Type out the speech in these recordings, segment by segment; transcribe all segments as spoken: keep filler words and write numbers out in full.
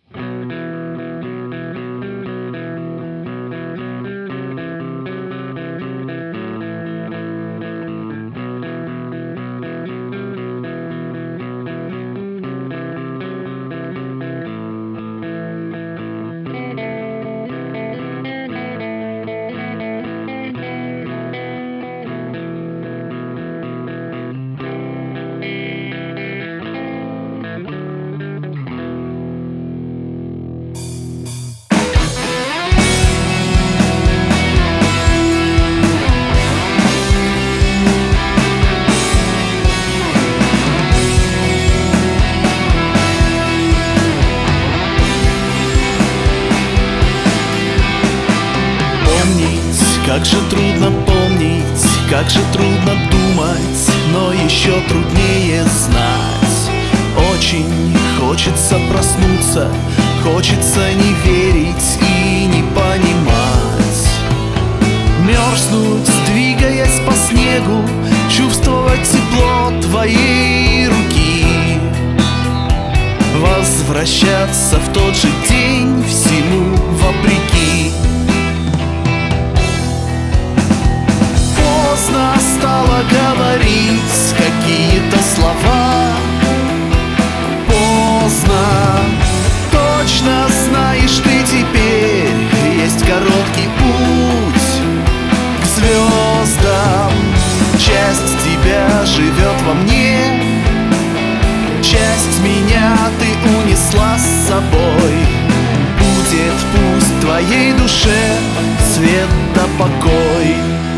Как же трудно помнить, как же трудно думать, но еще труднее знать. Очень хочется проснуться, хочется не верить и не понимать. Мерзнуть, двигаясь по снегу, чувствовать тепло твоей руки, возвращаться в тот же день всему вопреки. Поздно стало говорить какие-то слова. Поздно, точно знаешь ты теперь, есть короткий путь к звездам. Часть тебя живет во мне, часть меня ты унесла с собой. Будет пусть в твоей душе свет да покой.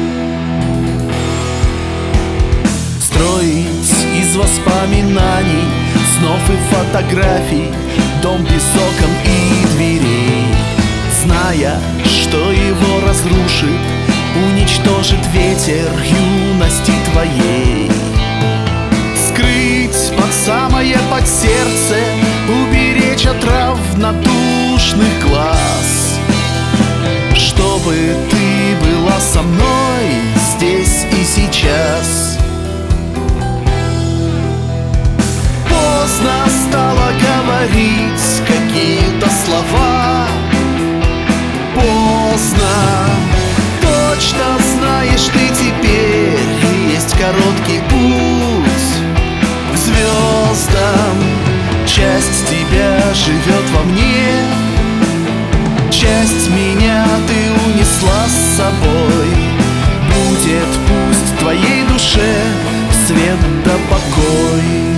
Строить из воспоминаний, снов и фотографий дом без окон и дверей, зная, что его разрушит, уничтожит ветер юности твоей. Скрыть под самое под сердце, уберечь от равнодушных глаз, чтобы ты была со мной здесь и сейчас. Поздно стало говорить какие-то слова. Поздно, точно знаешь ты теперь, есть короткий путь к звездам. Часть тебя живет во мне, часть меня ты унесла с собой. Будет пусть в твоей душе свет да покой.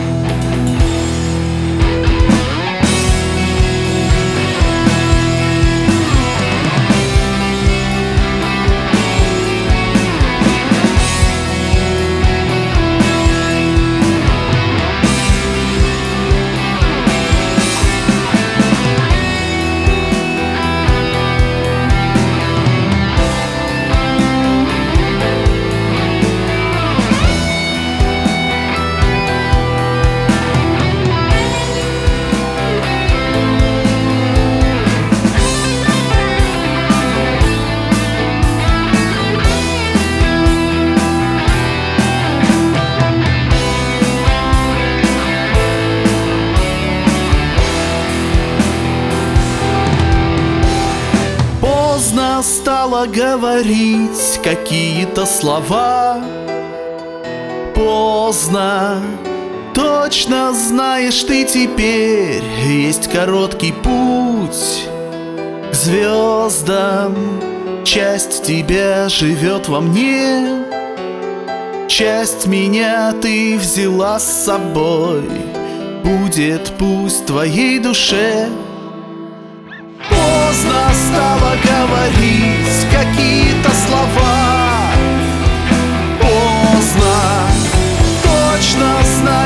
Поздно стало говорить какие-то слова. Поздно, точно знаешь ты теперь, есть короткий путь к звездам. Часть тебя живет во мне, часть меня ты взяла с собой. Будет пусть в твоей душе. Поздно стало говорить какие-то слова. Поздно, точно знаю.